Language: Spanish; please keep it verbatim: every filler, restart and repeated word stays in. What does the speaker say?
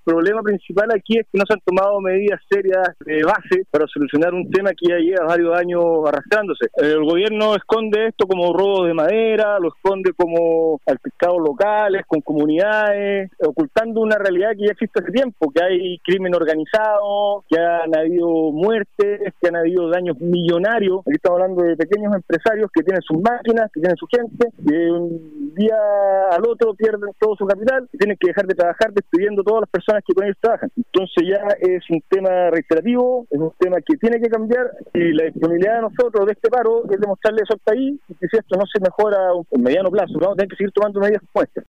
problema principal aquí es que no se han tomado medidas serias de base para solucionar un tema que ya lleva varios años arrastrándose. El gobierno esconde esto como robo de madera, lo esconde como altercados locales, con comunidades, ocultando una realidad que ya existe hace tiempo, que hay crimen organizado, que han habido muertes, que han habido daños millonarios. Aquí estamos hablando de pequeños empresarios que tienen sus máquinas, que tienen su gente, que un día al otro pierden todo su capital y tienen que dejar de trabajar despidiendo a todas las personas que con ellos trabajan. Entonces ya es un tema reiterativo, es un tema que tiene que cambiar, y la disponibilidad de nosotros de este paro es demostrarle eso al país, y que si esto no se mejora en mediano plazo, vamos a tener que seguir tomando medidas como estas.